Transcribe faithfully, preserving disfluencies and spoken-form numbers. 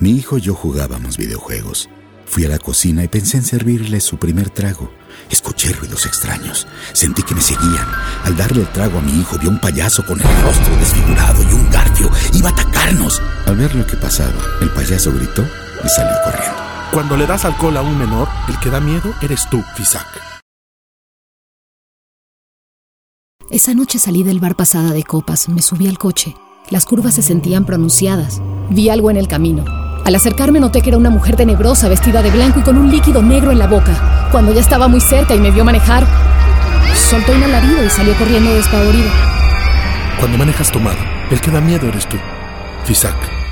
Mi hijo y yo jugábamos videojuegos. Fui a la cocina y pensé en servirle su primer trago. Escuché ruidos extraños. Sentí que me seguían. Al darle el trago a mi hijo, vi a un payaso con el rostro desfigurado y un garfio. Iba a atacarnos. Al ver lo que pasaba, el payaso gritó y salió corriendo. Cuando le das alcohol a un menor, el que da miedo eres tú, Fisac. Esa noche salí del bar pasada de copas, me subí al coche. Las curvas se sentían pronunciadas. Vi algo en el camino. Al acercarme noté que era una mujer tenebrosa vestida de blanco y con un líquido negro en la boca. Cuando ya estaba muy cerca y me vio manejar, soltó un alarido y salió corriendo despavorido. Cuando manejas tomado, el que da miedo eres tú, Fisac.